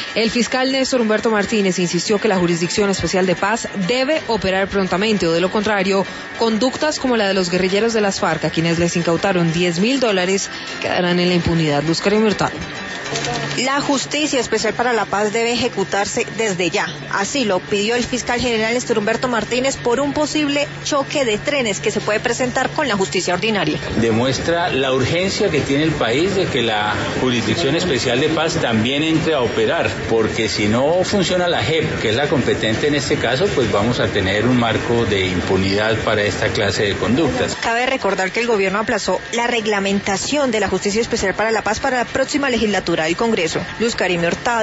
El fiscal Néstor Humberto Martínez insistió que la Jurisdicción Especial de Paz debe operar prontamente o de lo contrario, conductas como la de los guerrilleros de las FARC, a quienes les incautaron $10.000, quedarán en la impunidad. Luz Karen Hurtado. La Justicia Especial para la Paz debe ejecutarse desde ya. Así lo pidió el fiscal general Néstor Humberto Martínez por un posible choque de trenes que se puede presentar con la justicia ordinaria. Demuestra la urgencia que tiene el país de que la Jurisdicción Especial de Paz también entre a operar, porque si no funciona la JEP, que es la competente en este caso, pues vamos a tener un marco de impunidad para esta clase de conductas. Cabe recordar que el gobierno aplazó la reglamentación de la Justicia Especial para la Paz para la próxima legislatura del Congreso. Luz Karen Hurtado.